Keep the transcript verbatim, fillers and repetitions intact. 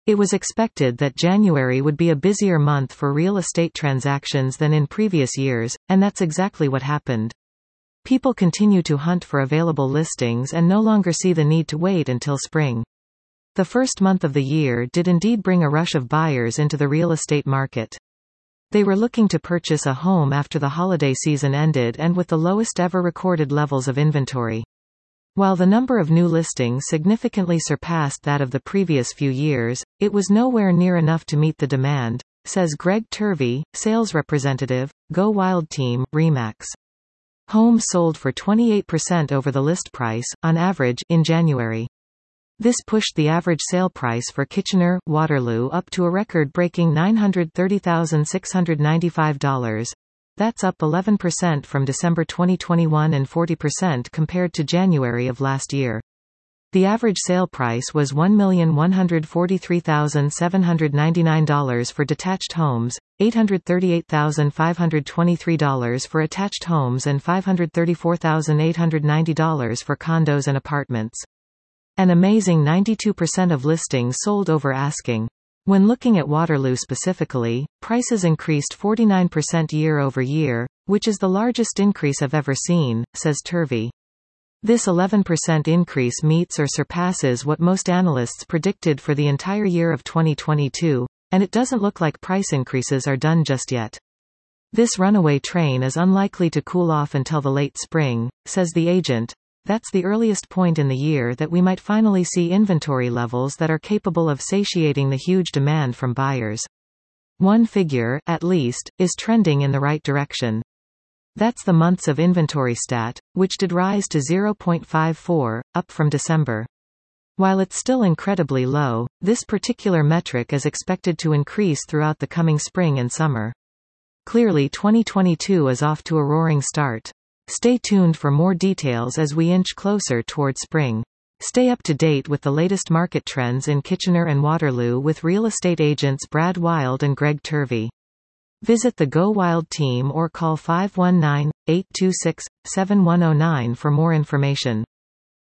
It was expected that January would be a busier month for real estate transactions than in previous years, and that's exactly what happened. People continue to hunt for available listings and no longer see the need to wait until spring. The first month of the year did indeed bring a rush of buyers into the real estate market. They were looking to purchase a home after the holiday season ended and with the lowest ever recorded levels of inventory. While the number of new listings significantly surpassed that of the previous few years, it was nowhere near enough to meet the demand, says Greg Turvey, sales representative, Go Wild Team, Remax. Homes sold for twenty-eight percent over the list price, on average, in January. This pushed the average sale price for Kitchener, Waterloo up to a record-breaking nine hundred thirty thousand six hundred ninety-five dollars. That's up eleven percent from December twenty twenty-one and forty percent compared to January of last year. The average sale price was one million one hundred forty-three thousand seven hundred ninety-nine dollars for detached homes, eight hundred thirty-eight thousand five hundred twenty-three dollars for attached homes and five hundred thirty-four thousand eight hundred ninety dollars for condos and apartments. An amazing ninety-two percent of listings sold over asking. When looking at Waterloo specifically, prices increased forty-nine percent year over year, which is the largest increase I've ever seen, says Turvey. This eleven percent increase meets or surpasses what most analysts predicted for the entire year of twenty twenty-two, and it doesn't look like price increases are done just yet. This runaway train is unlikely to cool off until the late spring, says the agent. That's the earliest point in the year that we might finally see inventory levels that are capable of satiating the huge demand from buyers. One figure, at least, is trending in the right direction. That's the months of inventory stat, which did rise to zero point five four, up from December. While it's still incredibly low, this particular metric is expected to increase throughout the coming spring and summer. Clearly twenty twenty-two is off to a roaring start. Stay tuned for more details as we inch closer toward spring. Stay up to date with the latest market trends in Kitchener and Waterloo with real estate agents Brad Wild and Greg Turvey. Visit the Go Wild team or call five one nine, eight two six, seven one zero nine for more information.